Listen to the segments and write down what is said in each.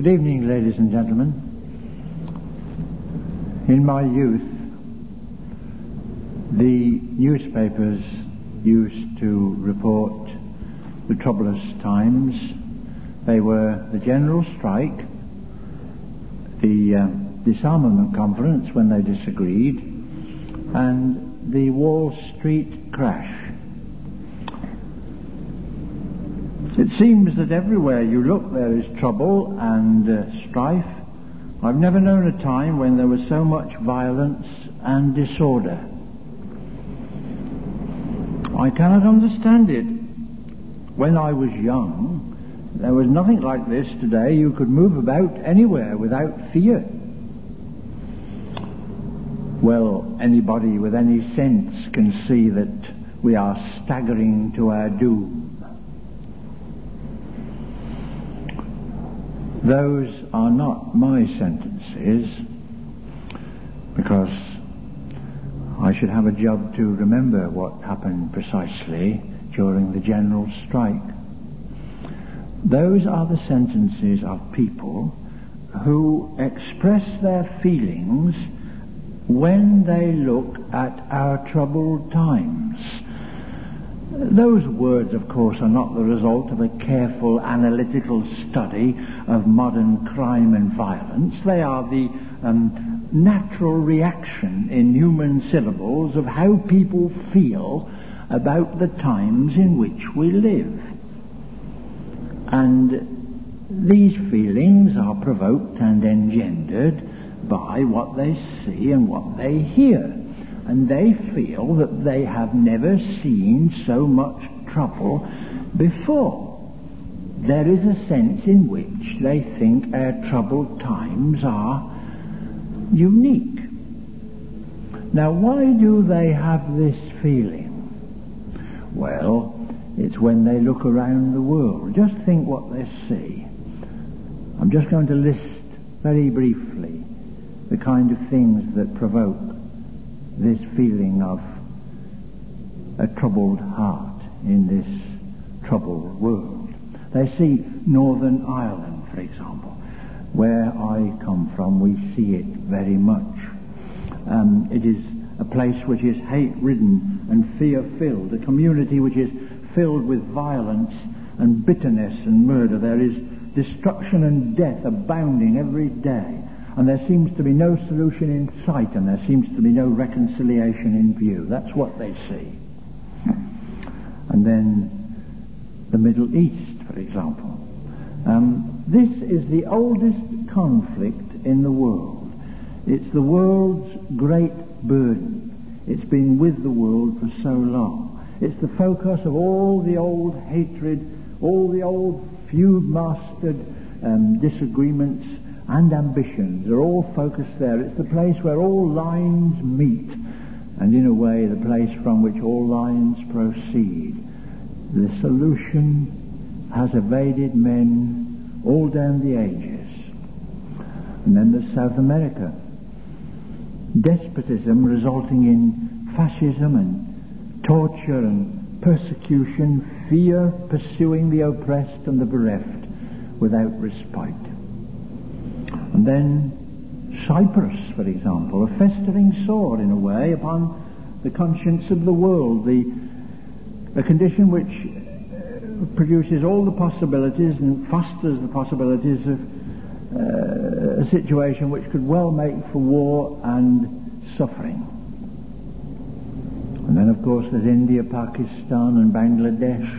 Good evening, ladies and gentlemen. In my youth, the newspapers used to report the troublous times. They were the general strike, the disarmament conference when they disagreed, and the Wall Street crash. It seems that everywhere you look there is trouble and strife. I've never known a time when there was so much violence and disorder. I cannot understand it. When I was young, there was nothing like this today. You could move about anywhere without fear. Well, anybody with any sense can see that we are staggering to our doom. Those are not my sentences, because I should have a job to remember what happened precisely during the general strike. Those are the sentences of people who express their feelings when they look at our troubled times. Those words, of course, are not the result of a careful analytical study of modern crime and violence. They are the natural reaction in human syllables of how people feel about the times in which we live. And these feelings are provoked and engendered by what they see and what they hear. And they feel that they have never seen so much trouble before. There is a sense in which they think our troubled times are unique. Now, why do they have this feeling? Well, it's when they look around the world. Just think what they see. I'm just going to list very briefly the kind of things that provoke this feeling of a troubled heart in this troubled world. They see Northern Ireland, for example. Where I come from, we see it very much. It is a place which is hate-ridden and fear-filled, a community which is filled with violence and bitterness and murder. There is destruction and death abounding every day. And there seems to be no solution in sight, and there seems to be no reconciliation in view. That's what they see. And then the Middle East, for example. This is the oldest conflict in the world. It's the world's great burden. It's been with the world for so long. It's the focus of all the old hatred, all the old feud-mastered disagreements and ambitions are all focused there. It's the place where all lines meet, and in a way the place from which all lines proceed. The solution has evaded men all down the ages. And then there's South America. Despotism resulting in fascism and torture and persecution, fear pursuing the oppressed and the bereft without respite. And then Cyprus, for example, a festering sore in a way upon the conscience of the world, a condition which produces all the possibilities and fosters the possibilities of a situation which could well make for war and suffering. And then, of course, there's India, Pakistan and Bangladesh.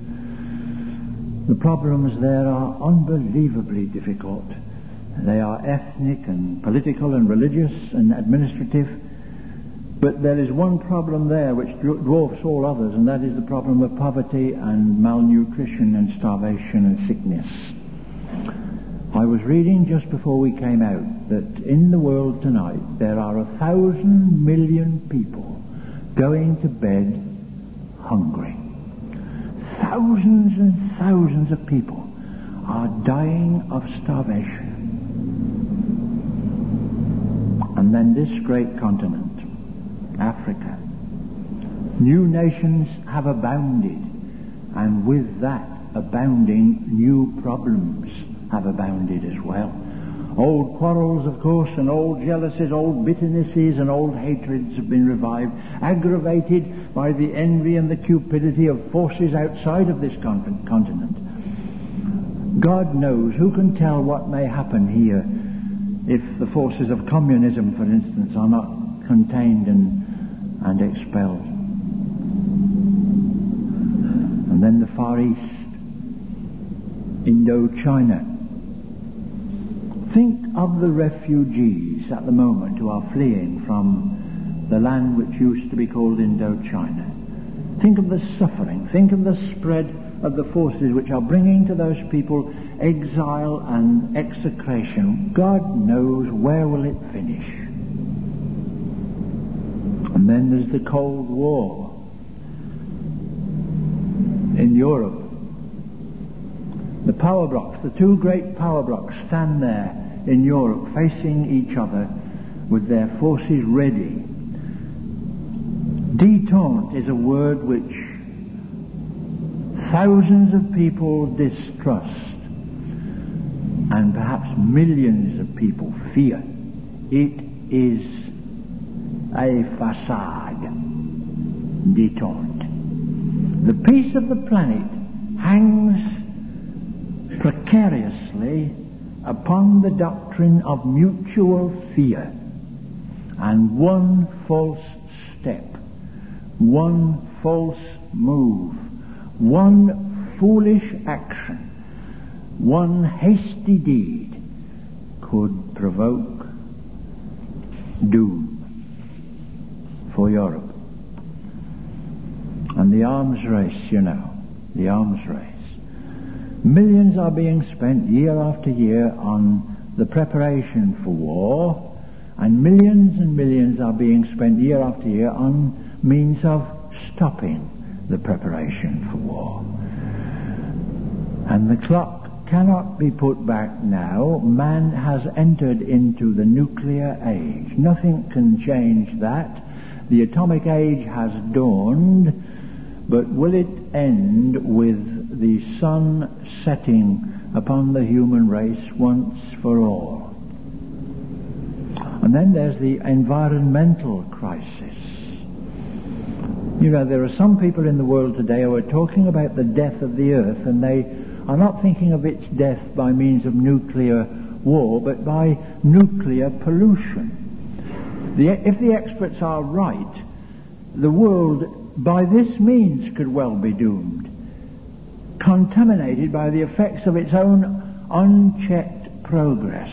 The problems there are unbelievably difficult. They are ethnic and political and religious and administrative. But there is one problem there which dwarfs all others, and that is the problem of poverty and malnutrition and starvation and sickness. I was reading just before we came out that in the world tonight there are 1,000 million people going to bed hungry. Thousands and thousands of people are dying of starvation. And then this great continent, Africa. New nations have abounded, and with that abounding new problems. have abounded as well. Old quarrels, of course, and old jealousies, old bitternesses and old hatreds have been revived, aggravated by the envy and the cupidity of forces outside of this continent. God knows. Who can tell what may happen here if the forces of communism, for instance, are not contained and expelled? And then the Far East, Indochina. Think of the refugees at the moment who are fleeing from the land which used to be called Indochina. Think of the suffering. Think of the spread of the forces which are bringing to those people exile and execration. God knows where will it finish. And then there's the Cold War in Europe. The power blocks, the two great power blocks, stand there in Europe facing each other with their forces ready. Détente is a word which thousands of people distrust and perhaps millions of people fear. It is a facade. Détente. The peace of the planet hangs precariously upon the doctrine of mutual fear, and one false step, one false move, one foolish action, one hasty deed could provoke doom for Europe. And the arms race, you know, the arms race. Millions are being spent year after year on the preparation for war, and millions are being spent year after year on means of stopping the preparation for war. And the clock cannot be put back now. Man has entered into the nuclear age. Nothing can change that. The atomic age has dawned, but will it end with the sun setting upon the human race once for all? And then there's the environmental crisis. You know, there are some people in the world today who are talking about the death of the earth, and they are not thinking of its death by means of nuclear war, but by nuclear pollution. If the experts are right, the world by this means could well be doomed, contaminated by the effects of its own unchecked progress.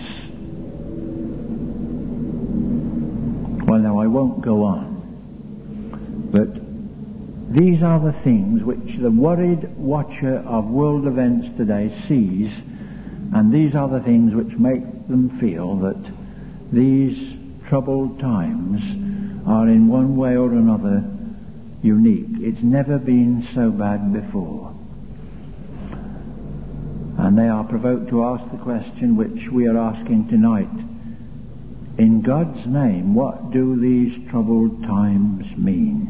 Well, now, I won't go on, but these are the things which the worried watcher of world events today sees, and these are the things which make them feel that these troubled times are in one way or another unique. It's never been so bad before. And they are provoked to ask the question which we are asking tonight. In God's name, what do these troubled times mean?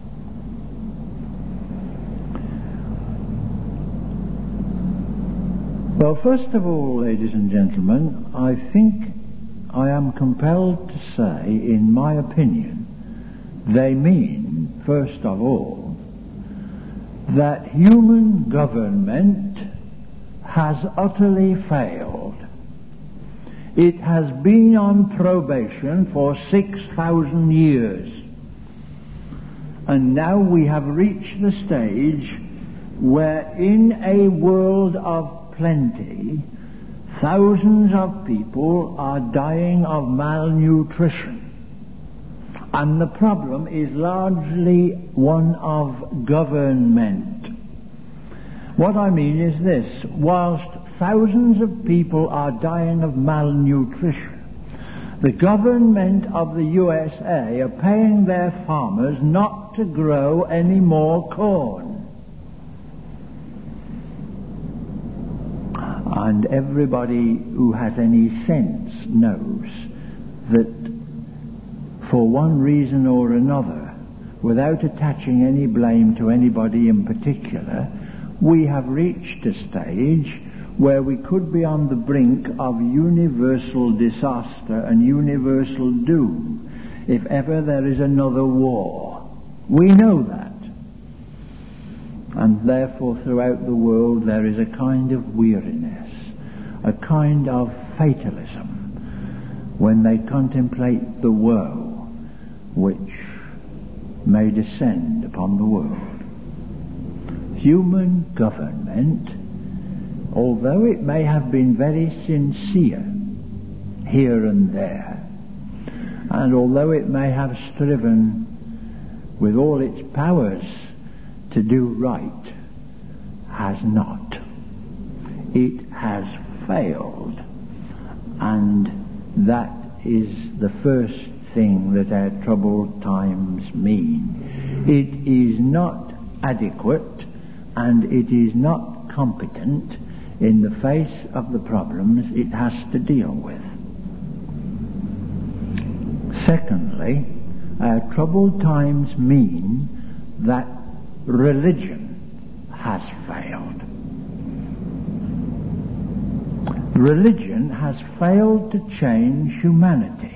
Well, first of all, ladies and gentlemen, I think I am compelled to say, in my opinion, they mean, first of all, that human government has utterly failed. It has been on probation for 6,000 years. And now we have reached the stage where in a world of plenty, thousands of people are dying of malnutrition. And the problem is largely one of government. What I mean is this: whilst thousands of people are dying of malnutrition, the government of the USA are paying their farmers not to grow any more corn. And everybody who has any sense knows that for one reason or another, without attaching any blame to anybody in particular, we have reached a stage where we could be on the brink of universal disaster and universal doom if ever there is another war. We know that. And therefore throughout the world there is a kind of weariness, a kind of fatalism, when they contemplate the woe which may descend upon the world. Human government, although it may have been very sincere here and there, and although it may have striven with all its powers to do right, has not. It has failed. And that is the first thing that our troubled times mean. It is not adequate and it is not competent in the face of the problems it has to deal with. Secondly, our troubled times mean that religion has failed. Religion has failed to change humanity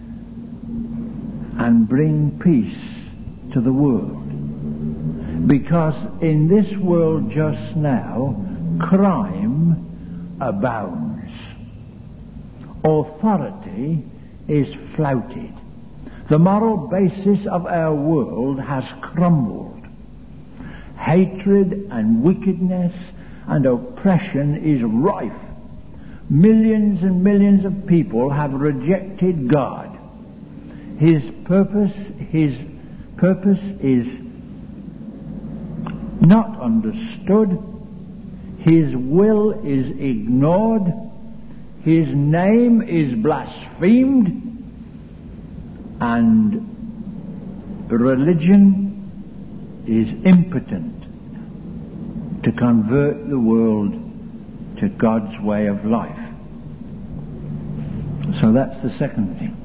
and bring peace to the world. Because in this world just now, crime abounds. Authority is flouted. The moral basis of our world has crumbled. Hatred and wickedness and oppression is rife. Millions and millions of people have rejected God. His purpose is not understood. His will is ignored. His name is blasphemed. And religion is impotent to convert the world to God's way of life. So that's the second thing.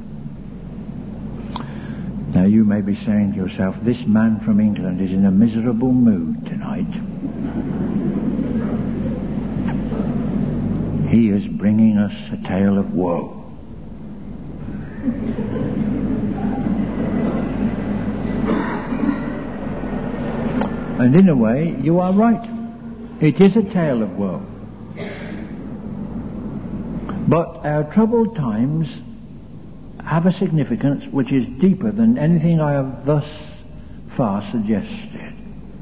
Now you may be saying to yourself, this man from England is in a miserable mood tonight. He is bringing us a tale of woe. And in a way, you are right. It is a tale of woe. But our troubled times have a significance which is deeper than anything I have thus far suggested.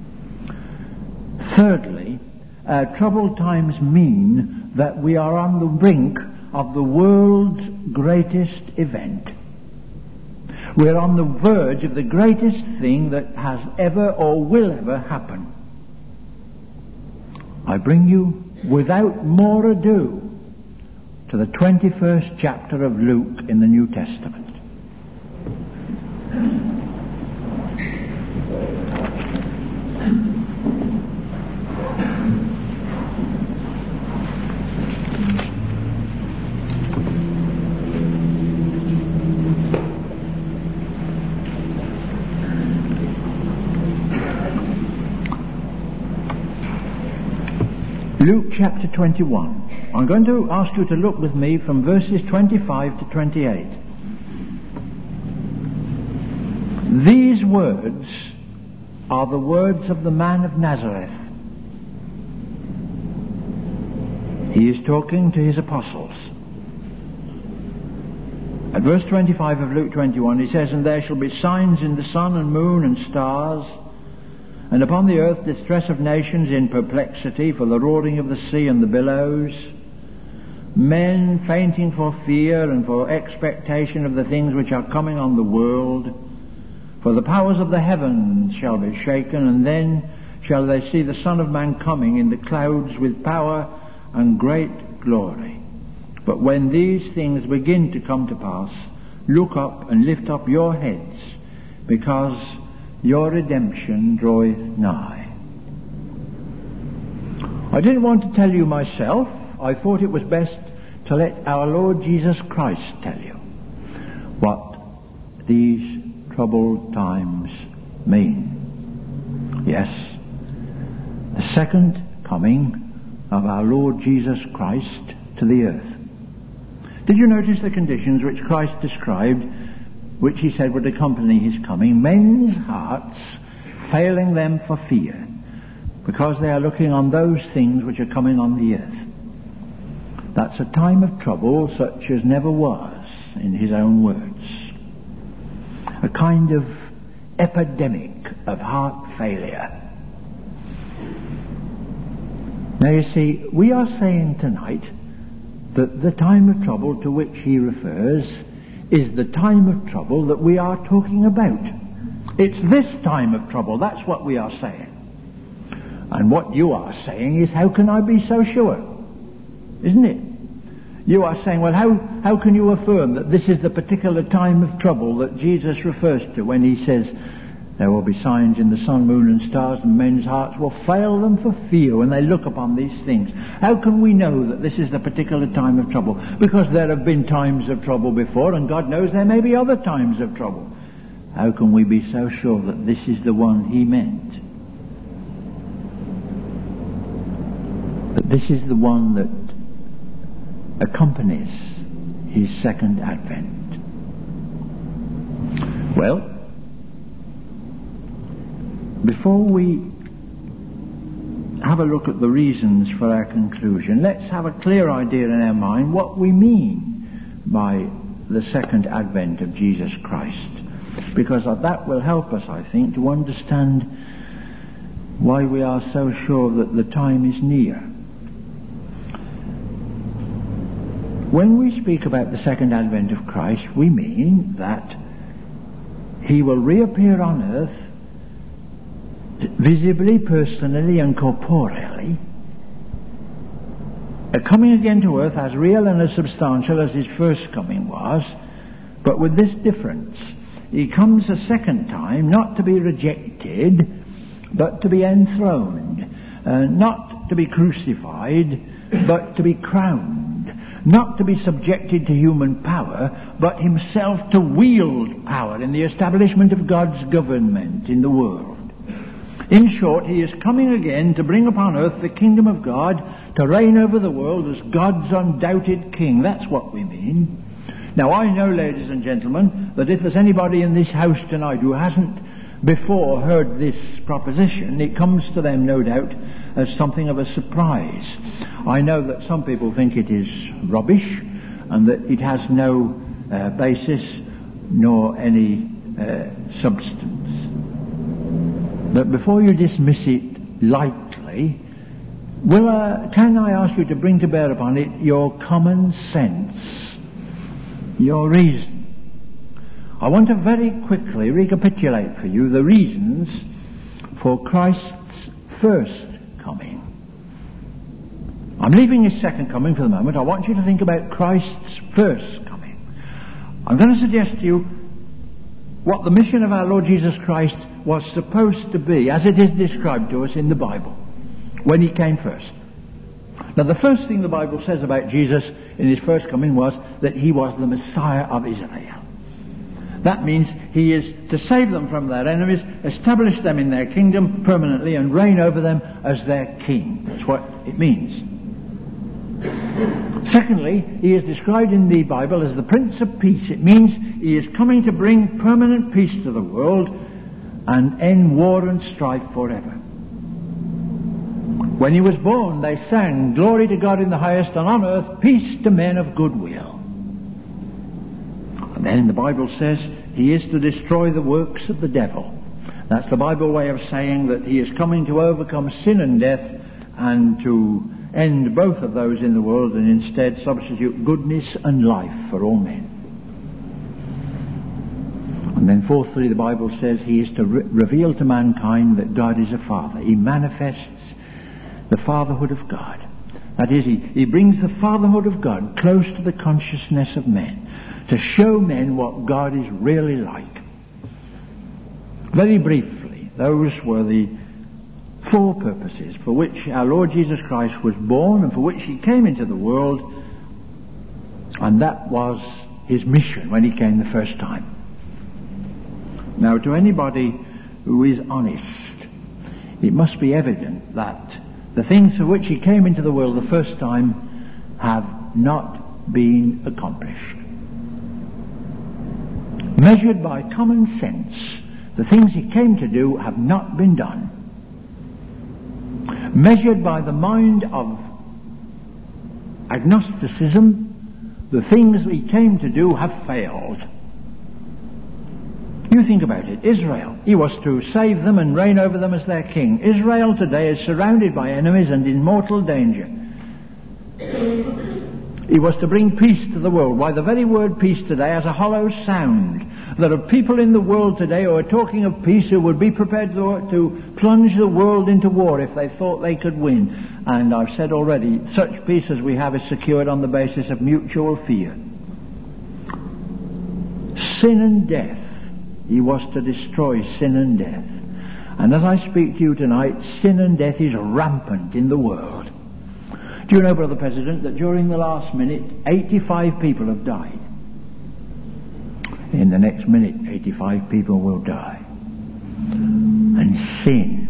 Thirdly, our troubled times mean that we are on the brink of the world's greatest event. We're on the verge of the greatest thing that has ever or will ever happen. I bring you, without more ado, to the 21st chapter of Luke in the New Testament. Luke chapter 21. I'm going to ask you to look with me from verses 25 to 28. These words are the words of the man of Nazareth. He is talking to his apostles. At verse 25 of Luke 21 he says, "And there shall be signs in the sun and moon and stars, and upon the earth distress of nations in perplexity, for the roaring of the sea and the billows, men fainting for fear and for expectation of the things which are coming on the world. For the powers of the heavens shall be shaken, and then shall they see the Son of Man coming in the clouds with power and great glory. But when these things begin to come to pass, look up and lift up your heads, because your redemption draweth nigh." I didn't want to tell you myself. I thought it was best to let our Lord Jesus Christ tell you what these troubled times mean. Yes, the second coming of our Lord Jesus Christ to the earth. Did you notice the conditions which Christ described, which he said would accompany his coming? Men's hearts failing them for fear, because they are looking on those things which are coming on the earth. That's a time of trouble such as never was, in his own words. A kind of epidemic of heart failure. Now you see, we are saying tonight that the time of trouble to which he refers is the time of trouble that we are talking about. It's this time of trouble, that's what we are saying. And what you are saying is, how can I be so sure? Isn't it? You are saying, well, how can you affirm that this is the particular time of trouble that Jesus refers to when he says, there will be signs in the sun, moon and stars, and men's hearts will fail them for fear when they look upon these things? How can we know that this is the particular time of trouble? Because there have been times of trouble before, and God knows there may be other times of trouble. How can we be so sure that this is the one he meant? That this is the one that accompanies his second advent? Well, before we have a look at the reasons for our conclusion, let's have a clear idea in our mind what we mean by the second advent of Jesus Christ. Because that will help us, I think, to understand why we are so sure that the time is near. When we speak about the second advent of Christ, we mean that he will reappear on earth visibly, personally and corporeally, coming again to earth as real and as substantial as his first coming was, but with this difference. He comes a second time, not to be rejected, but to be enthroned, not to be crucified, but to be crowned, not to be subjected to human power, but himself to wield power in the establishment of God's government in the world. In short, he is coming again to bring upon earth the kingdom of God, to reign over the world as God's undoubted king. That's what we mean. Now, I know, ladies and gentlemen, that if there's anybody in this house tonight who hasn't before heard this proposition, it comes to them, no doubt, as something of a surprise. I know that some people think it is rubbish, and that it has no basis nor any substance. But before you dismiss it lightly, can I ask you to bring to bear upon it your common sense, your reason? I want to very quickly recapitulate for you the reasons for Christ's first coming. I'm leaving his second coming for the moment. I want you to think about Christ's first coming. I'm going to suggest to you what the mission of our Lord Jesus Christ was supposed to be, as it is described to us in the Bible, when he came first. Now, the first thing the Bible says about Jesus in his first coming was that he was the Messiah of Israel. That means he is to save them from their enemies, establish them in their kingdom permanently, and reign over them as their king. That's what it means. Secondly, he is described in the Bible as the Prince of Peace. It means he is coming to bring permanent peace to the world and end war and strife forever. When he was born, they sang, "Glory to God in the highest, and on earth peace to men of good will." And then the Bible says he is to destroy the works of the devil. That's the Bible way of saying that he is coming to overcome sin and death and to end both of those in the world, and instead substitute goodness and life for all men. And then fourthly, the Bible says he is to reveal to mankind that God is a Father. He manifests the fatherhood of God. That is, he brings the fatherhood of God close to the consciousness of men, to show men what God is really like. Very briefly, those were the four purposes for which our Lord Jesus Christ was born and for which he came into the world, and that was his mission when he came the first time. Now, to anybody who is honest, it must be evident that the things for which he came into the world the first time have not been accomplished. Measured by common sense, the things he came to do have not been done. Measured by the mind of agnosticism, the things he came to do have failed. You think about it. Israel, he was to save them and reign over them as their king. Israel today is surrounded by enemies and in mortal danger. He was to bring peace to the world. Why, the very word peace today has a hollow sound. There are people in the world today who are talking of peace who would be prepared to plunge the world into war if they thought they could win. And I've said already, such peace as we have is secured on the basis of mutual fear. Sin and death. He was to destroy sin and death. And as I speak to you tonight, sin and death is rampant in the world. Do you know, Brother President, that during the last minute, 85 people have died? In the next minute, 85 people will die. And sin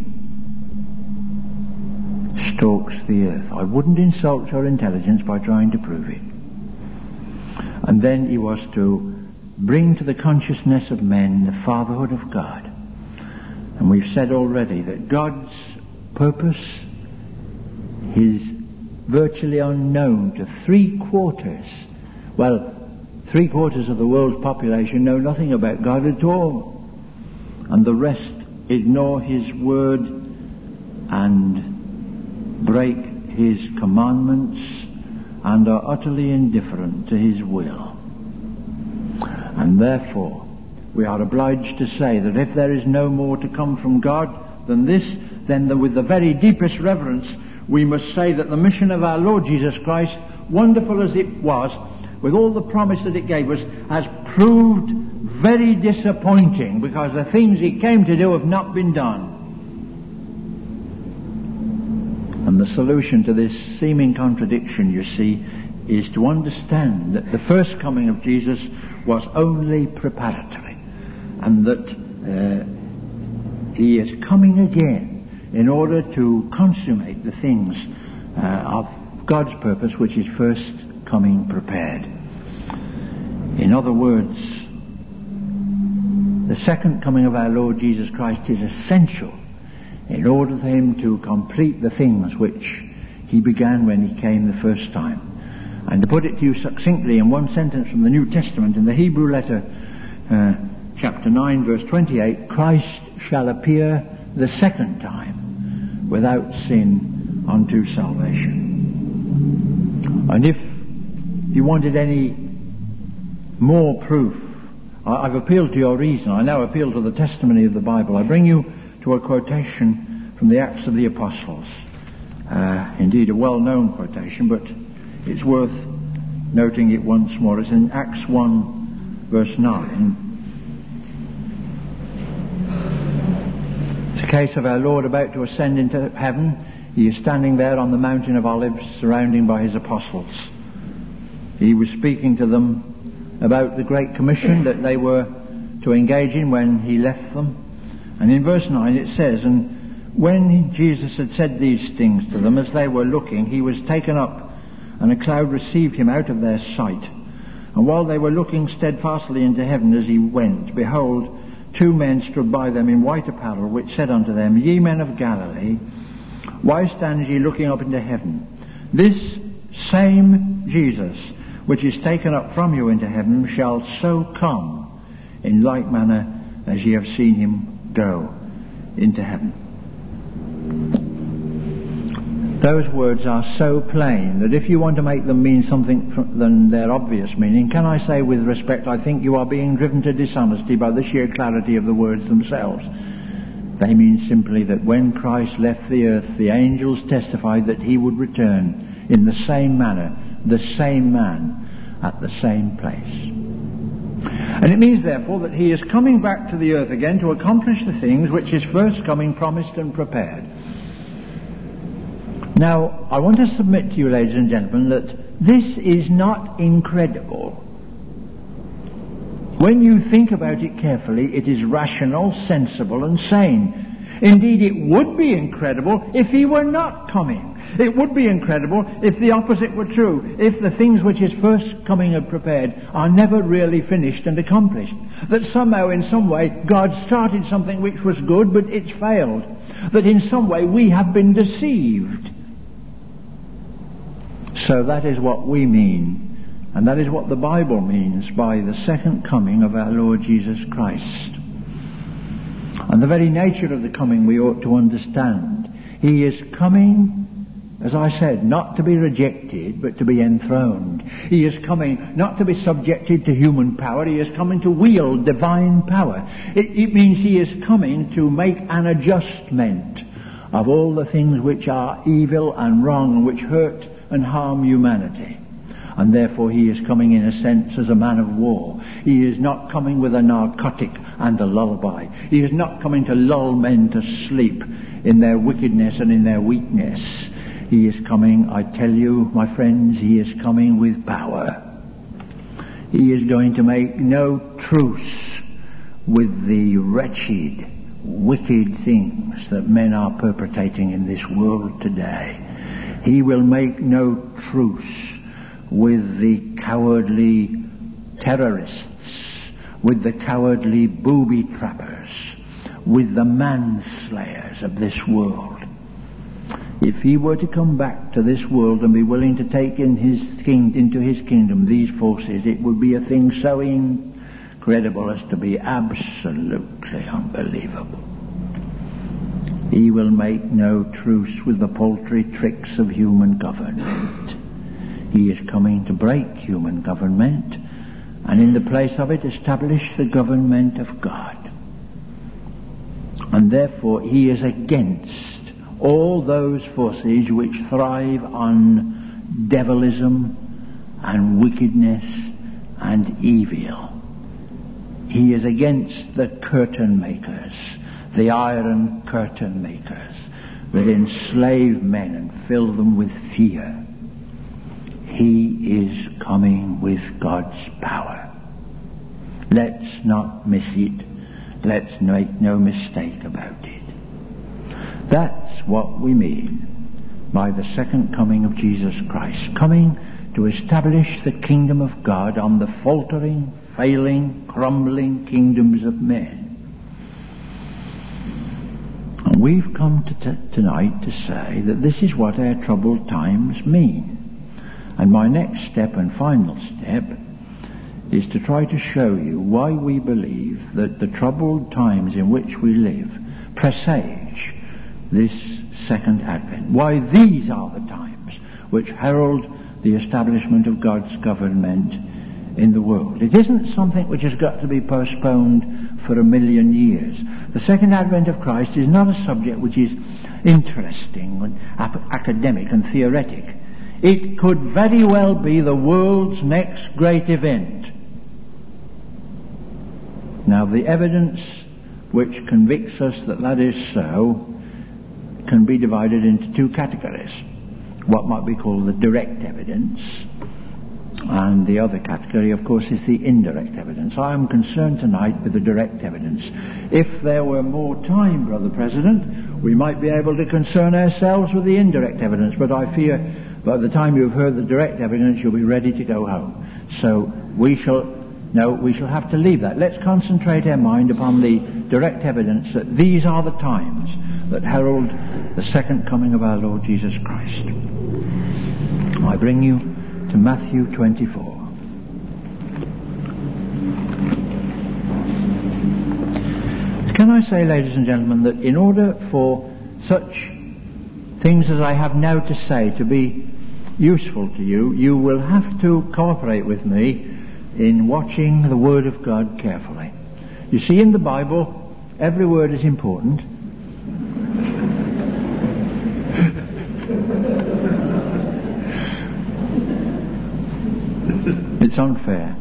stalks the earth. I wouldn't insult your intelligence by trying to prove it. And then he was to bring to the consciousness of men the fatherhood of God. And we've said already that God's purpose is virtually unknown to 3/4. Well, 3/4 of the world's population know nothing about God at all. And the rest ignore his word and break his commandments and are utterly indifferent to his will. And therefore, we are obliged to say that if there is no more to come from God than this, then with the very deepest reverence, we must say that the mission of our Lord Jesus Christ, wonderful as it was, with all the promise that it gave us, has proved very disappointing, because the things he came to do have not been done. And the solution to this seeming contradiction, you see, is to understand that the first coming of Jesus was only preparatory, and that he is coming again in order to consummate the things of God's purpose, which is first coming prepared. In other words, the second coming of our Lord Jesus Christ is essential in order for him to complete the things which he began when he came the first time. And to put it to you succinctly in one sentence from the New Testament, in the Hebrew letter, chapter 9, verse 28, Christ shall appear the second time without sin unto salvation. And if you wanted any more proof, I've appealed to your reason. I now appeal to the testimony of the Bible. I bring you to a quotation from the Acts of the Apostles. Indeed, a well-known quotation, but it's worth noting it once more. It's in Acts 1, verse 9. It's a case of our Lord about to ascend into heaven. He is standing there on the Mountain of Olives, surrounded by his apostles. He was speaking to them about the Great Commission that they were to engage in when he left them. And in verse 9 it says, And when Jesus had said these things to them, as they were looking, he was taken up, and a cloud received him out of their sight. And while they were looking steadfastly into heaven as he went, behold, 2 men stood by them in white apparel, which said unto them, Ye men of Galilee, why stand ye looking up into heaven? This same Jesus, which is taken up from you into heaven, shall so come in like manner as ye have seen him go into heaven. Those words are so plain that if you want to make them mean something than their obvious meaning, can I say with respect, I think you are being driven to dishonesty by the sheer clarity of the words themselves. They mean simply that when Christ left the earth, the angels testified that he would return in the same manner, the same man, at the same place. And it means, therefore, that he is coming back to the earth again to accomplish the things which his first coming promised and prepared. Now, I want to submit to you, ladies and gentlemen, that this is not incredible. When you think about it carefully, it is rational, sensible, and sane. Indeed, it would be incredible if he were not coming. It would be incredible if the opposite were true, if the things which his first coming had prepared are never really finished and accomplished. That somehow, in some way, God started something which was good, but it's failed. That in some way we have been deceived. So that is what we mean, and that is what the Bible means by the second coming of our Lord Jesus Christ. And the very nature of the coming we ought to understand. He is coming, as I said, not to be rejected, but to be enthroned. He is coming not to be subjected to human power. He is coming to wield divine power. It means he is coming to make an adjustment of all the things which are evil and wrong and which hurt and harm humanity. And therefore he is coming in a sense as a man of war. He is not coming with a narcotic and a lullaby. He is not coming to lull men to sleep in their wickedness and in their weakness. He is coming, I tell you, my friends, he is coming with power. He is going to make no truce with the wretched, wicked things that men are perpetrating in this world today. He will make no truce with the cowardly terrorists, with the cowardly booby-trappers, with the manslayers of this world. If he were to come back to this world and be willing to take into his kingdom these forces, it would be a thing so incredible as to be absolutely unbelievable. He will make no truce with the paltry tricks of human government. He is coming to break human government, and in the place of it establish the government of God. And therefore he is against all those forces which thrive on devilism and wickedness and evil. He is against the curtain makers, the iron curtain makers that enslave men and fill them with fear. He is coming with God's power. Let's not miss it. Let's make no mistake about it. That's what we mean by the second coming of Jesus Christ, coming to establish the kingdom of God on the faltering, failing, crumbling kingdoms of men. And we've come tonight to say that this is what our troubled times mean. And my next step and final step is to try to show you why we believe that the troubled times in which we live presage this second advent. Why these are the times which herald the establishment of God's government in the world. It isn't something which has got to be postponed for 1,000,000 years. The second advent of Christ is not a subject which is interesting and academic and theoretic. It could very well be the world's next great event. Now, the evidence which convicts us that that is so can be divided into two categories. What might be called the direct evidence, and the other category, of course, is the indirect evidence. I am concerned tonight with the direct evidence. If there were more time, Brother President, we might be able to concern ourselves with the indirect evidence, but I fear by the time you've heard the direct evidence, you'll be ready to go home. So we shall have to leave that. Let's concentrate our mind upon the direct evidence that these are the times that herald the second coming of our Lord Jesus Christ. I bring you to Matthew 24. Can I say, ladies and gentlemen, that in order for such things as I have now to say to be useful to you, you will have to cooperate with me in watching the Word of God carefully. You see, in the Bible, every word is important. It's unfair.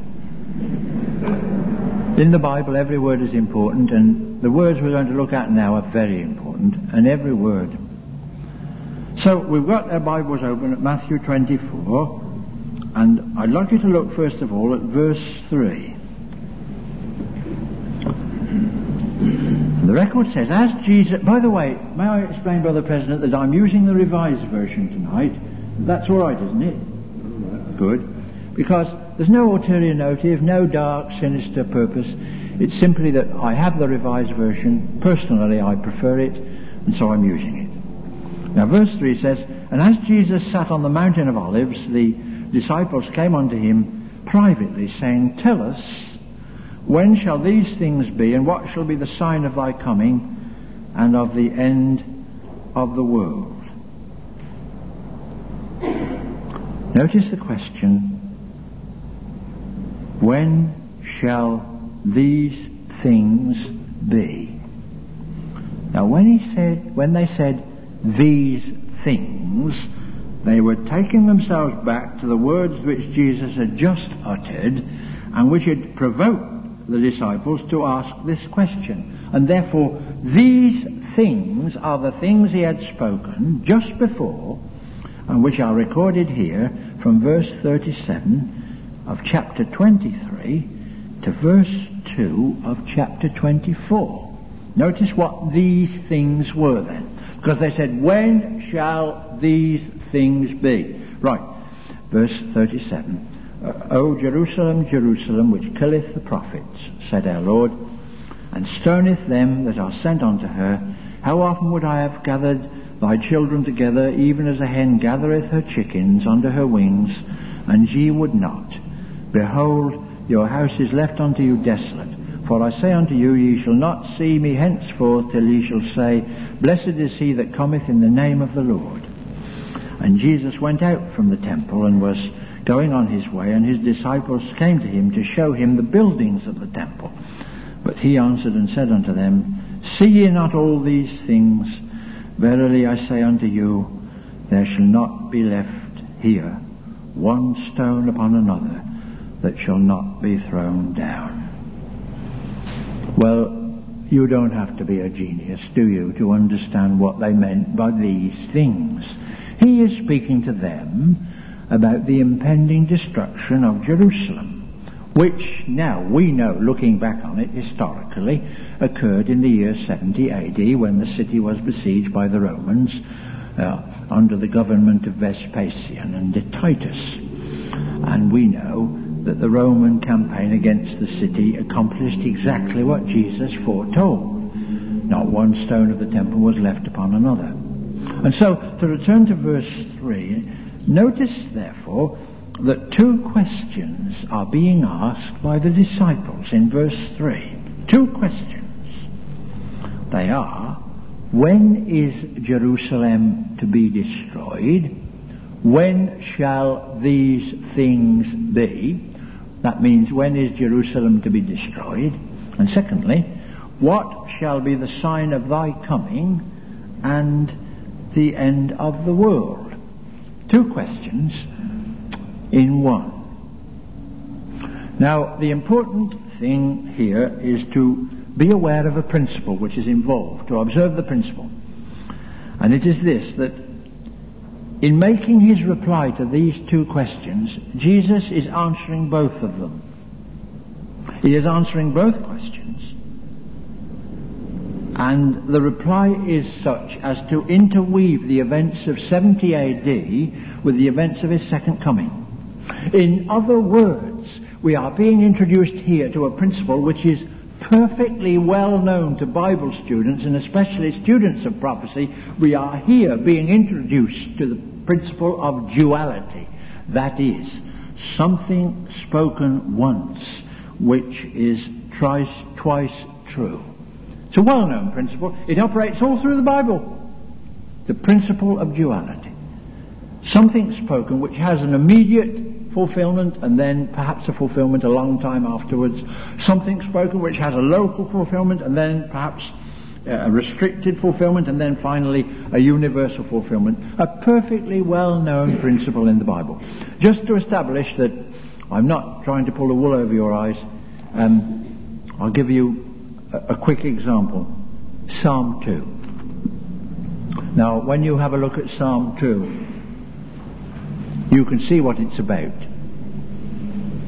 In the Bible, every word is important, and the words we're going to look at now are very important, and every word. So we've got our Bibles open at Matthew 24, and I'd like you to look first of all at verse 3. And the record says, as Jesus... By the way, may I explain, Brother President, that I'm using the Revised Version tonight? That's all right, isn't it? All right. Good. Because there's no ulterior motive, no dark, sinister purpose. It's simply that I have the Revised Version. Personally, I prefer it, and so I'm using it. Now, verse 3 says, and as Jesus sat on the mountain of Olives, the disciples came unto him privately, saying, tell us, when shall these things be, and what shall be the sign of thy coming, and of the end of the world? Notice the question, when shall these things be? Now when they said these things, they were taking themselves back to the words which Jesus had just uttered and which had provoked the disciples to ask this question. And therefore these things are the things he had spoken just before, and which are recorded here from verse 37 of chapter 23 to verse 2 of chapter 24. Notice what these things were then. Because they said, when shall these things be? Right. Verse 37. O Jerusalem, Jerusalem, which killeth the prophets, said our Lord, and stoneth them that are sent unto her, how often would I have gathered thy children together, even as a hen gathereth her chickens under her wings, and ye would not. Behold, your house is left unto you desolate. For I say unto you, ye shall not see me henceforth till ye shall say, blessed is he that cometh in the name of the Lord. And Jesus went out from the temple, and was going on his way, and his disciples came to him to show him the buildings of the temple. But he answered and said unto them, see ye not all these things? Verily I say unto you, there shall not be left here one stone upon another that shall not be thrown down. Well, you don't have to be a genius, do you, to understand what they meant by these things. He is speaking to them about the impending destruction of Jerusalem, which now we know, looking back on it historically, occurred in the year 70 AD when the city was besieged by the Romans under the government of Vespasian and Titus. And we know that the Roman campaign against the city accomplished exactly what Jesus foretold. Not one stone of the temple was left upon another. And so, to return to verse 3, notice therefore that two questions are being asked by the disciples in verse 3. Two questions. They are, when is Jerusalem to be destroyed? When shall these things be? That means, when is Jerusalem to be destroyed? And secondly, what shall be the sign of thy coming and the end of the world? Two questions in one. Now, the important thing here is to be aware of a principle which is involved, to observe the principle. And it is this, that in making his reply to these two questions, Jesus is answering both of them. He is answering both questions. And the reply is such as to interweave the events of 70 AD with the events of his second coming. In other words, we are being introduced here to a principle which is perfectly well known to Bible students, and especially students of prophecy. We are here being introduced to the principle of duality. That is, something spoken once which is twice true. It's a well-known principle. It operates all through the Bible. The principle of duality. Something spoken which has an immediate fulfillment, and then perhaps a fulfillment a long time afterwards. Something spoken which has a local fulfillment, and then perhaps a restricted fulfillment, and then finally a universal fulfillment. A perfectly well-known principle in the Bible. Just to establish that I'm not trying to pull the wool over your eyes, I'll give you a quick example. Psalm 2. Now, when you have a look at Psalm 2, you can see what it's about.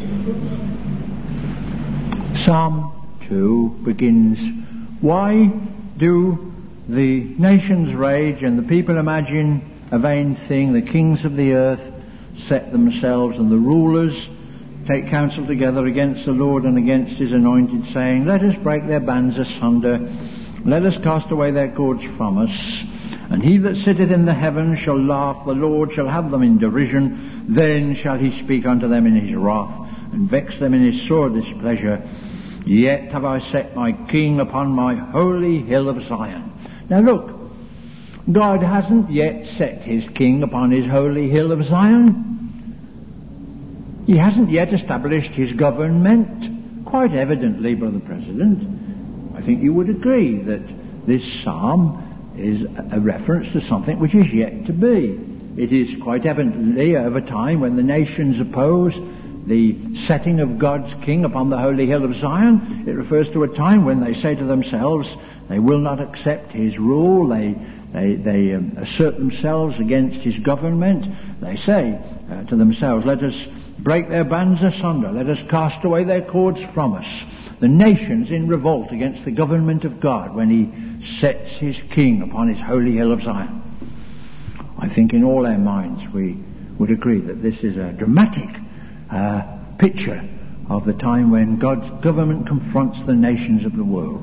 Psalm 2 begins, why do the nations rage and the people imagine a vain thing, the kings of the earth set themselves and the rulers take counsel together against the Lord and against his anointed, saying, let us break their bands asunder, let us cast away their cords from us. And he that sitteth in the heavens shall laugh, the Lord shall have them in derision. Then shall he speak unto them in his wrath, and vex them in his sore displeasure. Yet have I set my king upon my holy hill of Zion. Now look, God hasn't yet set his king upon his holy hill of Zion. He hasn't yet established his government. Quite evidently, Brother President, I think you would agree that this psalm is a reference to something which is yet to be. It is quite evidently of a time when the nations oppose the setting of God's king upon the holy hill of Zion. It refers to a time when they say to themselves they will not accept his rule. They assert themselves against his government. They say to themselves, let us break their bands asunder, let us cast away their cords from us. The nations in revolt against the government of God when he sets his king upon his holy hill of Zion. I think in all our minds we would agree that this is a dramatic picture of the time when God's government confronts the nations of the world.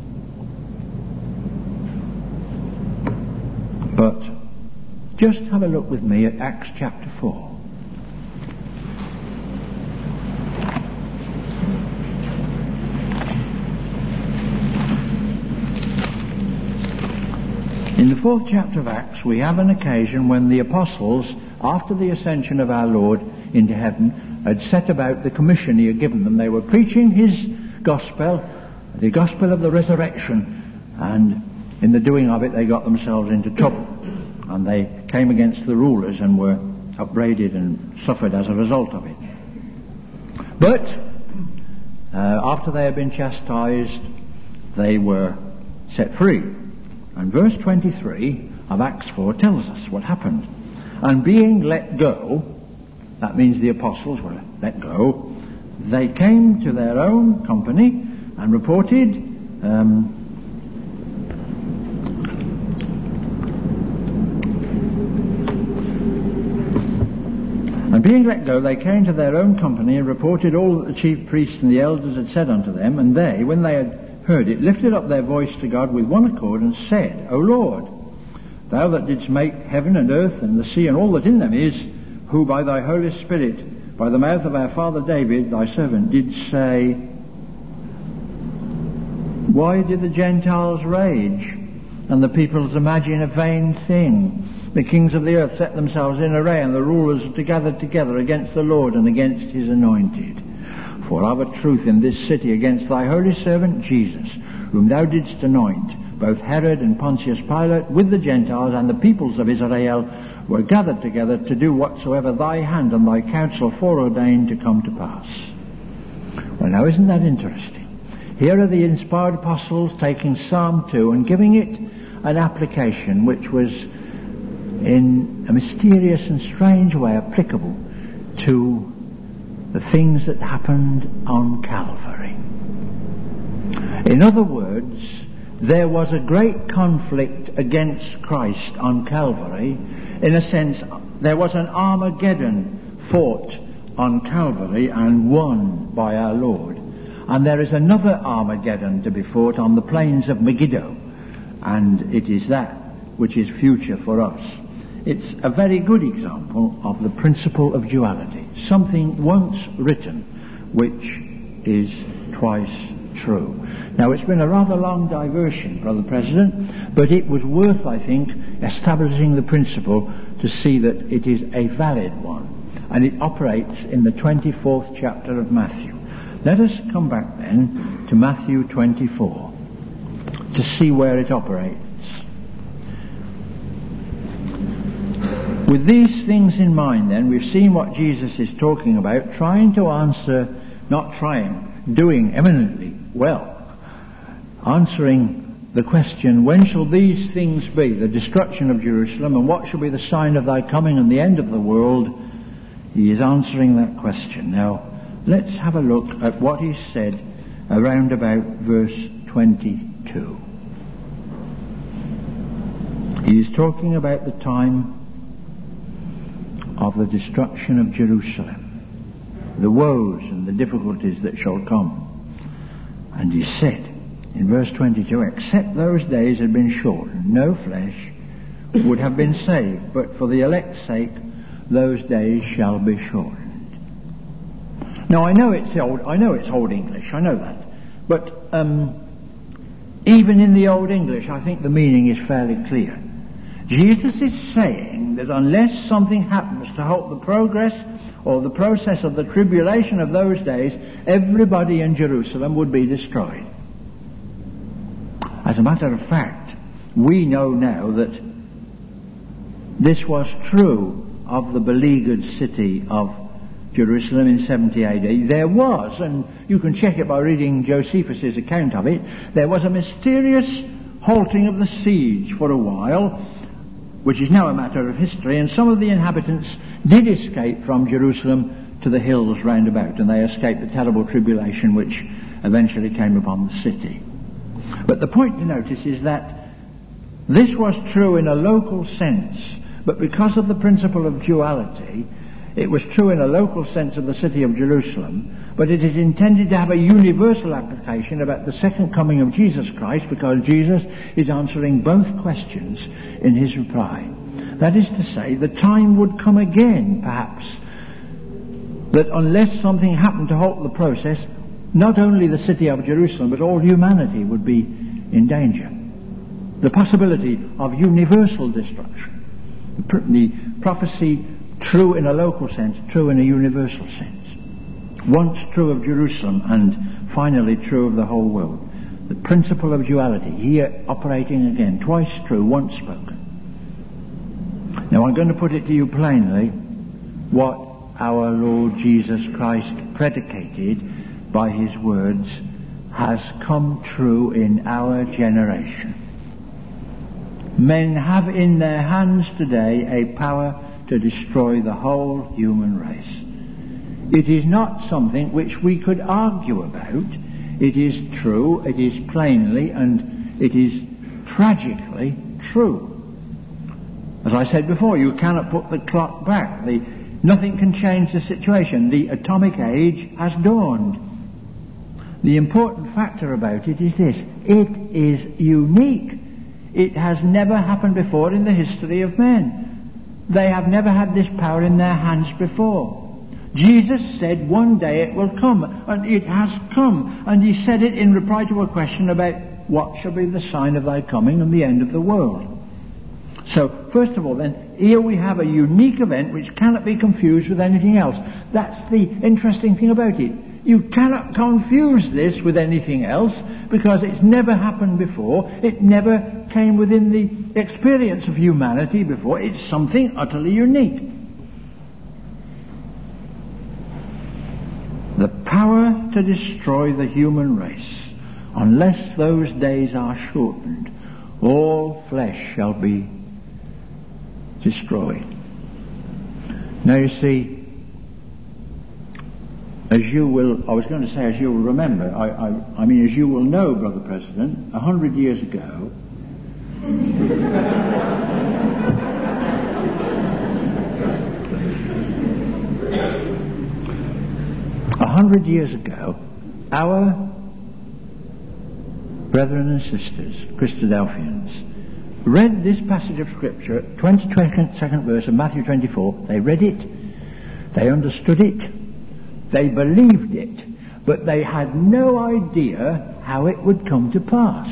But just have a look with me at Acts chapter 4. In the 4th chapter of Acts, we have an occasion when the apostles, after the ascension of our Lord into heaven, had set about the commission he had given them. They were preaching his gospel, the gospel of the resurrection, and in the doing of it they got themselves into trouble, and they came against the rulers and were upbraided and suffered as a result of it. But after they had been chastised, they were set free. And verse 23 of Acts 4 tells us what happened. And being let go, that means the apostles were let go, they came to their own company and reported And being let go, they came to their own company and reported all that the chief priests and the elders had said unto them. And they, when they had heard it, lifted up their voice to God with one accord and said, O Lord, thou that didst make heaven and earth and the sea and all that in them is, who by thy Holy Spirit, by the mouth of our father David, thy servant, did say, why did the Gentiles rage and the peoples imagine a vain thing? The kings of the earth set themselves in array, and the rulers are gathered together against the Lord and against his anointed. For of a truth in this city against thy holy servant Jesus, whom thou didst anoint, both Herod and Pontius Pilate with the Gentiles and the peoples of Israel were gathered together to do whatsoever thy hand and thy counsel foreordained to come to pass. Well, now isn't that interesting? Here are the inspired apostles taking Psalm 2 and giving it an application which was in a mysterious and strange way applicable to the things that happened on Calvary. In other words, there was a great conflict against Christ on Calvary. In a sense, there was an Armageddon fought on Calvary and won by our Lord. And there is another Armageddon to be fought on the plains of Megiddo. And it is that which is future for us. It's a very good example of the principle of duality. Something once written, which is twice true. Now, it's been a rather long diversion, Brother President, but it was worth, I think, establishing the principle to see that it is a valid one. And it operates in the 24th chapter of Matthew. Let us come back then to Matthew 24 to see where it operates. With these things in mind then, we've seen what Jesus is talking about, doing eminently well. Answering the question, when shall these things be, the destruction of Jerusalem, and what shall be the sign of thy coming and the end of the world? He is answering that question. Now, let's have a look at what he said around about verse 22. He is talking about the time of the destruction of Jerusalem, the woes and the difficulties that shall come. And he said in verse 22, except those days had been shortened, no flesh would have been saved, but for the elect's sake those days shall be shortened. Now I know it's Old English, I know that, but even in the Old English I think the meaning is fairly clear. Jesus is saying that unless something happens to halt the progress or the process of the tribulation of those days, everybody in Jerusalem would be destroyed. As a matter of fact, we know now that this was true of the beleaguered city of Jerusalem in 70 AD. There was, and you can check it by reading Josephus' account of it, there was a mysterious halting of the siege for a while, which is now a matter of history, and some of the inhabitants did escape from Jerusalem to the hills round about, and they escaped the terrible tribulation which eventually came upon the city. But the point to notice is that this was true in a local sense, but because of the principle of duality, it was true in a local sense of the city of Jerusalem, but it is intended to have a universal application about the second coming of Jesus Christ, because Jesus is answering both questions in his reply. That is to say, the time would come again, perhaps, that unless something happened to halt the process, not only the city of Jerusalem, but all humanity would be in danger. The possibility of universal destruction. The prophecy true in a local sense, true in a universal sense. Once true of Jerusalem and finally true of the whole world. The principle of duality, here operating again, twice true, once spoken. Now I'm going to put it to you plainly what our Lord Jesus Christ predicated by his words has come true in our generation. Men have in their hands today a power to destroy the whole human race. It is not something which we could argue about. It is true, it is plainly, and it is tragically true. As I said before, you cannot put the clock back. Nothing can change the situation. The atomic age has dawned. The important factor about it is this: it is unique. It has never happened before in the history of men. They have never had this power in their hands before. Jesus said one day it will come, and it has come. And he said it in reply to a question about what shall be the sign of thy coming and the end of the world. So, first of all then, here we have a unique event which cannot be confused with anything else. That's the interesting thing about it. You cannot confuse this with anything else because it's never happened before. It never came within the experience of humanity before. It's something utterly unique. The power to destroy the human race. Unless those days are shortened, all flesh shall be destroyed. Now you see, as you will, I was going to say as you will remember, I mean as you will know, Brother President, 100 years ago, our brethren and sisters, Christadelphians, read this passage of Scripture, 22nd verse of Matthew 24. They read it, they understood it, they believed it, but they had no idea how it would come to pass.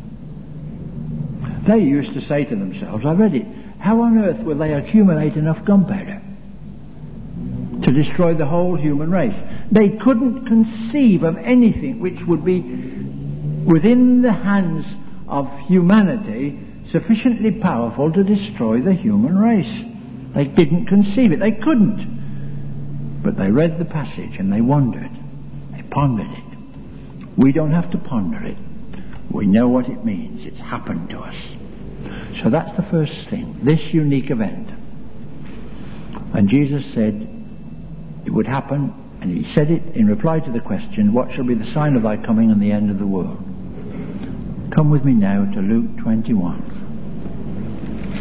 They used to say to themselves, I read it, how on earth will they accumulate enough gunpowder to destroy the whole human race? They couldn't conceive of anything which would be within the hands of humanity sufficiently powerful to destroy the human race. They didn't conceive it. They couldn't. But they read the passage and they wondered. They pondered it. We don't have to ponder it. We know what it means. It's happened to us. So that's the first thing. This unique event. And Jesus said it would happen, and he said it in reply to the question, what shall be the sign of thy coming and the end of the world? Come with me now to Luke 21.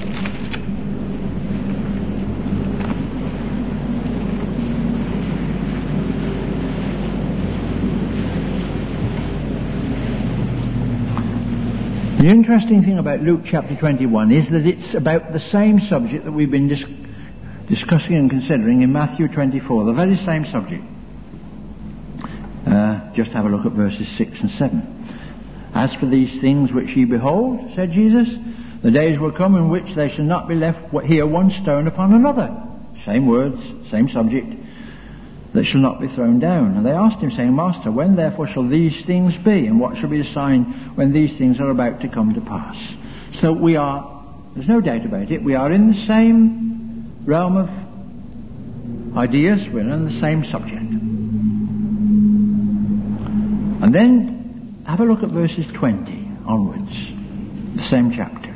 The interesting thing about Luke chapter 21 is that it's about the same subject that we've been discussing and considering in Matthew 24, the very same subject. Just have a look at verses 6 and 7. As for these things which ye behold, said Jesus, the days will come in which there shall not be left here one stone upon another. Same words, same subject, that shall not be thrown down. And they asked him, saying, Master, when therefore shall these things be? And what shall be the sign when these things are about to come to pass? So we are, there's no doubt about it, we are in the same realm of ideas, we're in the same subject. And then have a look at verses 20 onwards, the same chapter.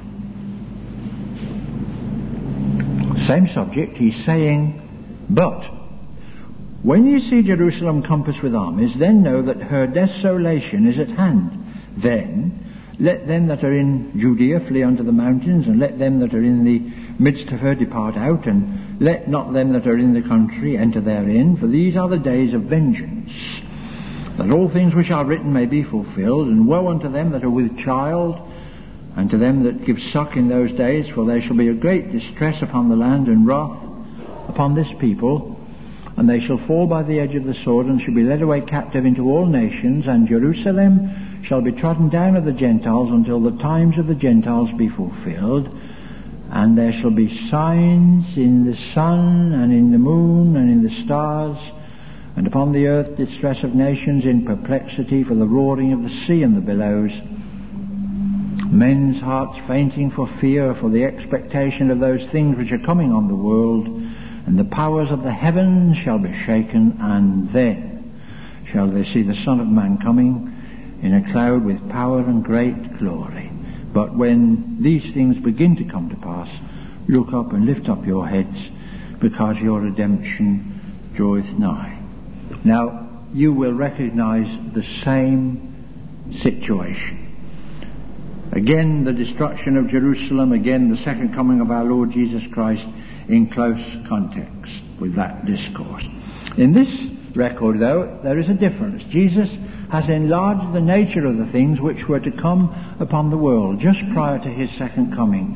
Same subject, he's saying, but when you see Jerusalem compassed with armies, then know that her desolation is at hand. Then let them that are in Judea flee unto the mountains, and let them that are in the midst of her depart out, and let not them that are in the country enter therein, for these are the days of vengeance, that all things which are written may be fulfilled. And woe unto them that are with child, and to them that give suck in those days, for there shall be a great distress upon the land, and wrath upon this people, and they shall fall by the edge of the sword, and shall be led away captive into all nations, and Jerusalem shall be trodden down of the Gentiles until the times of the Gentiles be fulfilled. And there shall be signs in the sun, and in the moon, and in the stars, and upon the earth distress of nations, in perplexity for the roaring of the sea and the billows, men's hearts fainting for fear, for the expectation of those things which are coming on the world. And the powers of the heavens shall be shaken, and then shall they see the Son of Man coming in a cloud with power and great glory. But when these things begin to come to pass, look up and lift up your heads, because your redemption draweth nigh. Now, you will recognize the same situation. Again, the destruction of Jerusalem, again, the second coming of our Lord Jesus Christ, in close context with that discourse. In this record, though, there is a difference. Jesus has enlarged the nature of the things which were to come upon the world just prior to his second coming,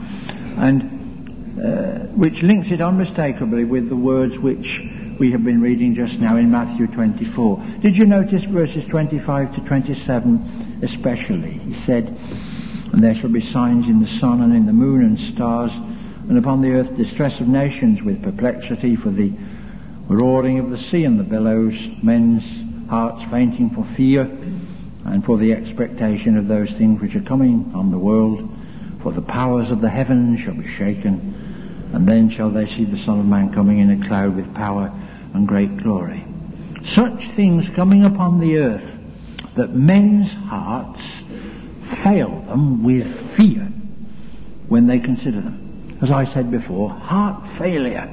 and which links it unmistakably with the words which we have been reading just now in Matthew 24. Did you notice verses 25 to 27 especially? He said, and there shall be signs in the sun and in the moon and stars, and upon the earth distress of nations with perplexity for the roaring of the sea and the billows, men's hearts fainting for fear, and for the expectation of those things which are coming on the world. For the powers of the heavens shall be shaken, and then shall they see the Son of Man coming in a cloud with power and great glory. Such things coming upon the earth, that men's hearts fail them with fear when they consider them. As I said before, heart failure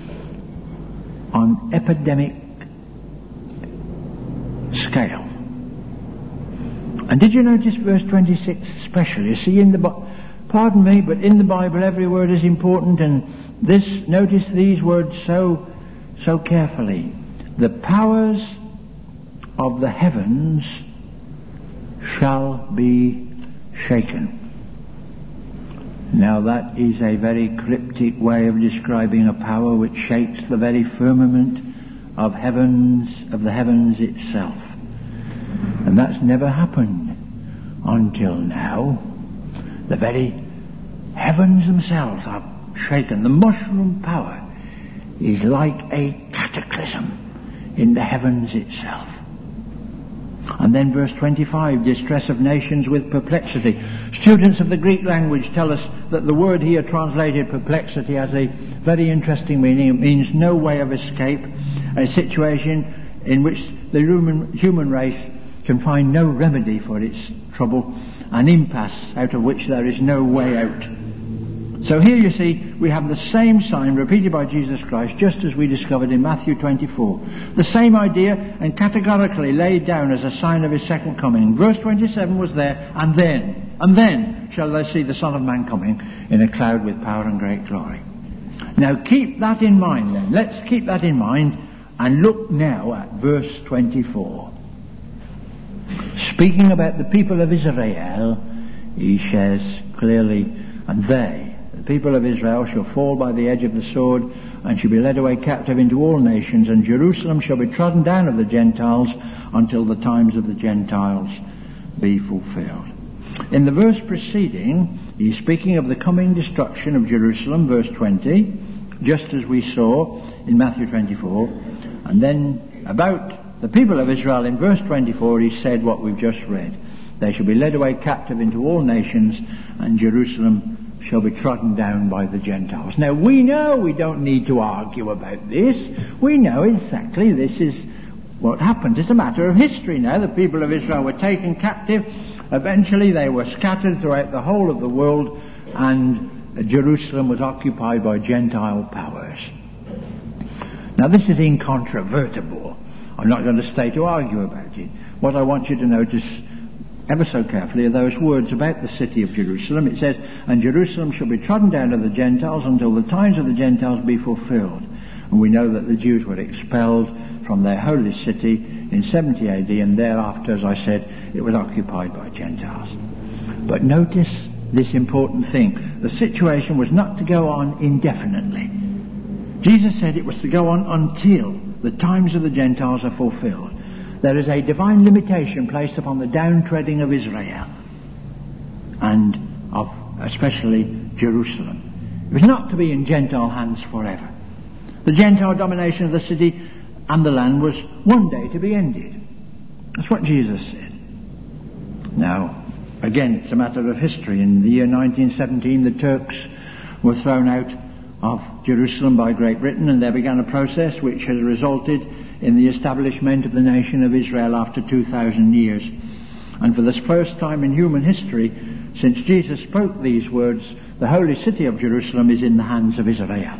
on epidemic scale. And did you notice verse 26 especially? See, pardon me, but in the Bible every word is important, and notice these words so carefully. The powers of the heavens shall be shaken. Now that is a very cryptic way of describing a power which shakes the very firmament of the heavens itself. And that's never happened until now. The very heavens themselves are shaken. The mushroom power is like a cataclysm in the heavens itself. And then verse 25, distress of nations with perplexity. Students of the Greek language tell us that the word here translated perplexity has a very interesting meaning. It means no way of escape, a situation in which the human race can find no remedy for its trouble, an impasse out of which there is no way out. So here you see we have the same sign repeated by Jesus Christ, just as we discovered in Matthew 24. The same idea, and categorically laid down as a sign of his second coming. Verse 27 was there, and then shall they see the Son of Man coming in a cloud with power and great glory. Now keep that in mind then. Let's keep that in mind and look now at verse 24. Speaking about the people of Israel he says clearly, and they, the people of Israel, shall fall by the edge of the sword, and shall be led away captive into all nations, and Jerusalem shall be trodden down of the Gentiles until the times of the Gentiles be fulfilled. In the verse preceding, he's speaking of the coming destruction of Jerusalem, verse 20, just as we saw in Matthew 24. And then about the people of Israel in verse 24, he said what we've just read. They shall be led away captive into all nations, and Jerusalem shall be trodden down by the Gentiles. Now we know, we don't need to argue about this. We know exactly this is what happened. It's a matter of history now. The people of Israel were taken captive. Eventually they were scattered throughout the whole of the world, and Jerusalem was occupied by Gentile powers. Now this is incontrovertible. I'm not going to stay to argue about it. What I want you to notice ever so carefully are those words about the city of Jerusalem. It says, and Jerusalem shall be trodden down of the Gentiles until the times of the Gentiles be fulfilled. And we know that the Jews were expelled from their holy city in 70 AD, and thereafter, as I said, it was occupied by Gentiles. But notice this important thing. The situation was not to go on indefinitely. Jesus said it was to go on until the times of the Gentiles are fulfilled. There is a divine limitation placed upon the downtreading of Israel, and of especially Jerusalem. It was not to be in Gentile hands forever. The Gentile domination of the city and the land was one day to be ended. That's what Jesus said. Now, again, it's a matter of history. In the year 1917, the Turks were thrown out of Jerusalem by Great Britain, and there began a process which has resulted in the establishment of the nation of Israel after 2,000 years. And for the first time in human history, since Jesus spoke these words, the holy city of Jerusalem is in the hands of Israel.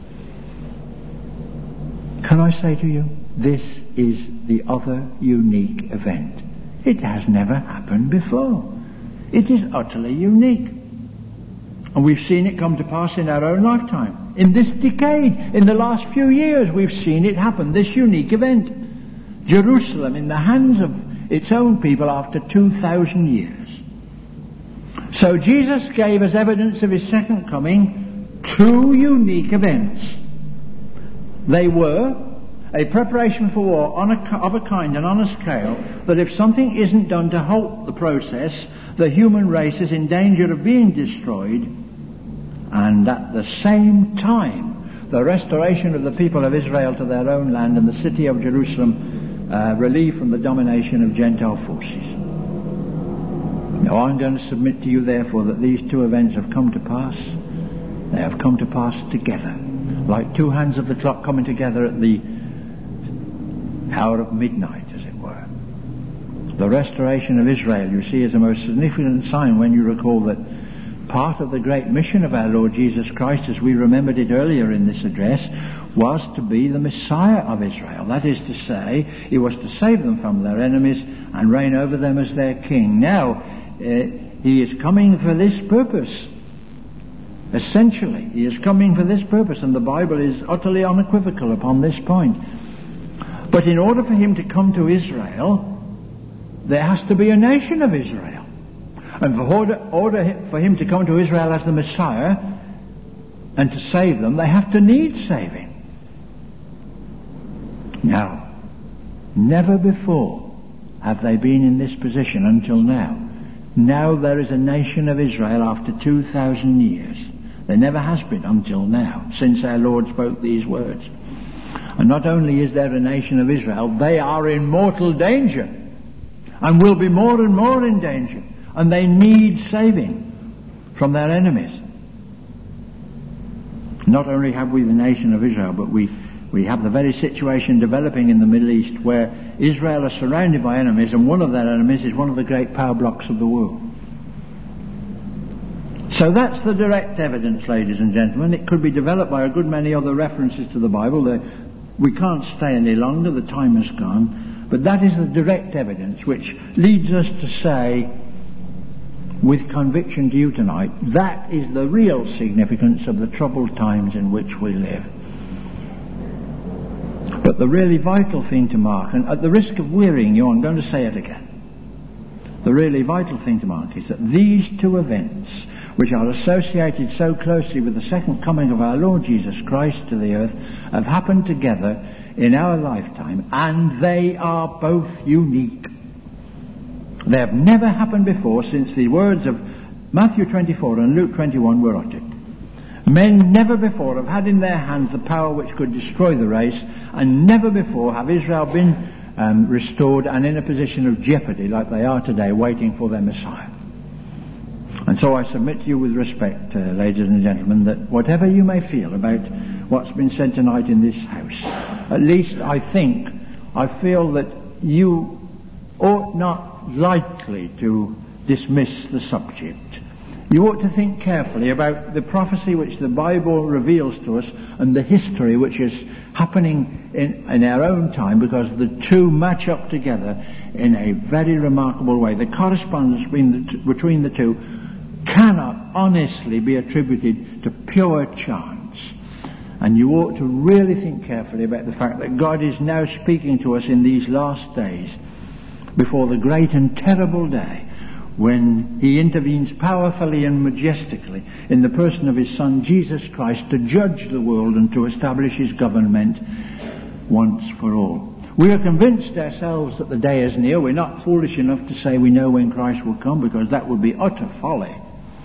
Can I say to you, this is the other unique event. It has never happened before. It is utterly unique. And we've seen it come to pass in our own lifetime. In this decade, in the last few years, we've seen it happen, this unique event. Jerusalem in the hands of its own people after 2,000 years. So Jesus gave as evidence of his second coming two unique events. They were a preparation for war of a kind and on a scale that if something isn't done to halt the process, the human race is in danger of being destroyed, and at the same time the restoration of the people of Israel to their own land and the city of Jerusalem relieved from the domination of Gentile forces. Now I'm going to submit to you therefore that these two events have come to pass. They have come to pass together, like two hands of the clock coming together at the hour of midnight, as it were. The restoration of Israel, you see, is a most significant sign when you recall that part of the great mission of our Lord Jesus Christ, as we remembered it earlier in this address, was to be the Messiah of Israel. That is to say, he was to save them from their enemies and reign over them as their king. Now, he is coming for this purpose. Essentially, he is coming for this purpose, and the Bible is utterly unequivocal upon this point. But in order for him to come to Israel, there has to be a nation of Israel. And for him to come to Israel as the Messiah and to save them, they have to need saving. Now, never before have they been in this position until now. Now there is a nation of Israel after 2,000 years. There never has been until now, since our Lord spoke these words. And not only is there a nation of Israel, they are in mortal danger and will be more and more in danger. And they need saving from their enemies. Not only have we the nation of Israel, but we have the very situation developing in the Middle East where Israel are surrounded by enemies, and one of their enemies is one of the great power blocks of the world. So that's the direct evidence, ladies and gentlemen. It could be developed by a good many other references to the Bible. We can't stay any longer, the time has gone. But that is the direct evidence which leads us to say with conviction to you tonight, that is the real significance of the troubled times in which we live. But the really vital thing to mark, and at the risk of wearying you, I'm going to say it again. the really vital thing to mark is that these two events, which are associated so closely with the second coming of our Lord Jesus Christ to the earth, have happened together in our lifetime, and they are both unique. They have never happened before since the words of Matthew 24 and Luke 21 were uttered. Men never before have had in their hands the power which could destroy the race, and never before have Israel been restored and in a position of jeopardy like they are today, waiting for their Messiah. And so I submit to you with respect, ladies and gentlemen, that whatever you may feel about what's been said tonight in this house, at least I feel that you ought not lightly to dismiss the subject. You ought to think carefully about the prophecy which the Bible reveals to us and the history which is happening in our own time, because the two match up together in a very remarkable way. The correspondence between the two cannot honestly be attributed to pure chance. And you ought to really think carefully about the fact that God is now speaking to us in these last days, before the great and terrible day when He intervenes powerfully and majestically in the person of His Son Jesus Christ to judge the world and to establish His government once for all. We are convinced ourselves that the day is near. We're not foolish enough to say we know when Christ will come, because that would be utter folly.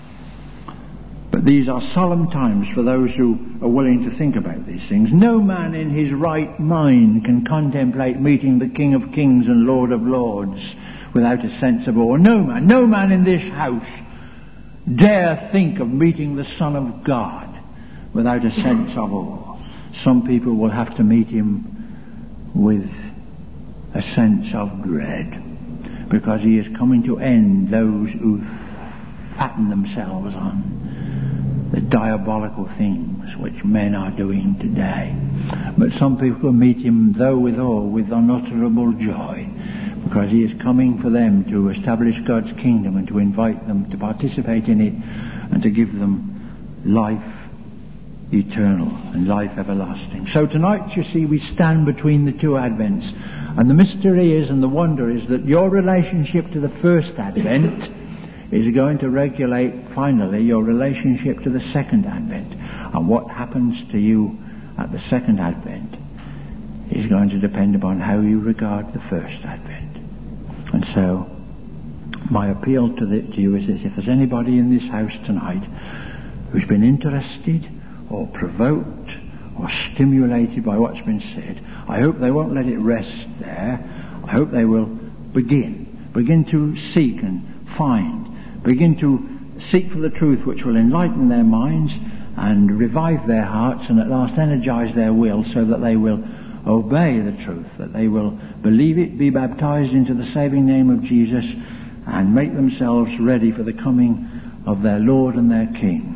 But these are solemn times for those who are willing to think about these things. No man in his right mind can contemplate meeting the King of Kings and Lord of Lords without a sense of awe. No man in this house dare think of meeting the Son of God without a sense of awe. Some people will have to meet Him with a sense of dread, because He is coming to end those who fatten themselves on the diabolical things which men are doing today. But some people will meet Him, though with awe, with unutterable joy, because He is coming for them to establish God's kingdom and to invite them to participate in it and to give them life eternal and life everlasting. So tonight, you see, we stand between the two Advents, and the mystery is, and the wonder is, that your relationship to the first Advent is going to regulate finally your relationship to the second Advent. And what happens to you at the second Advent is going to depend upon how you regard the first Advent. And so my appeal to you is this: if there's anybody in this house tonight who's been interested or provoked or stimulated by what's been said, I hope they won't let it rest there. I hope they will begin to seek and find, begin to seek for the truth which will enlighten their minds and revive their hearts, and at last energize their will, so that they will obey the truth, that they will believe it, be baptized into the saving name of Jesus, and make themselves ready for the coming of their Lord and their King.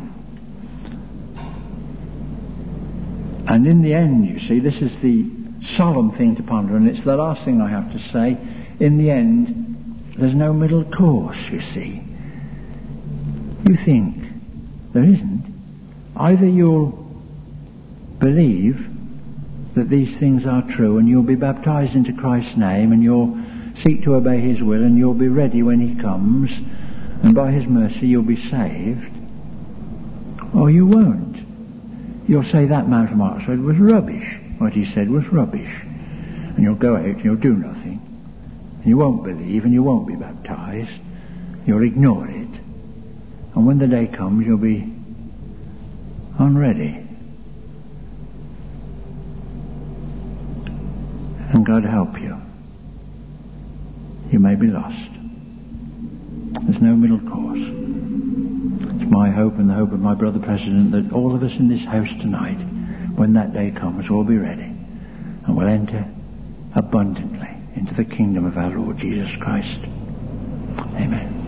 And in the end, you see, this is the solemn thing to ponder, and it's the last thing I have to say. In the end, there's no middle course, you see. You think there isn't. Either you'll believe that these things are true, and you'll be baptized into Christ's name, and you'll seek to obey His will, and you'll be ready when He comes, and by His mercy you'll be saved, or you won't. You'll say that man from Oxford was rubbish. What he said was rubbish. And you'll go out and you'll do nothing. And you won't believe, and you won't be baptized. You'll ignore it. And when the day comes, you'll be unready. And God help you. You may be lost. There's no middle course. It's my hope and the hope of my brother President that all of us in this house tonight, when that day comes, will be ready and will enter abundantly into the kingdom of our Lord Jesus Christ. Amen.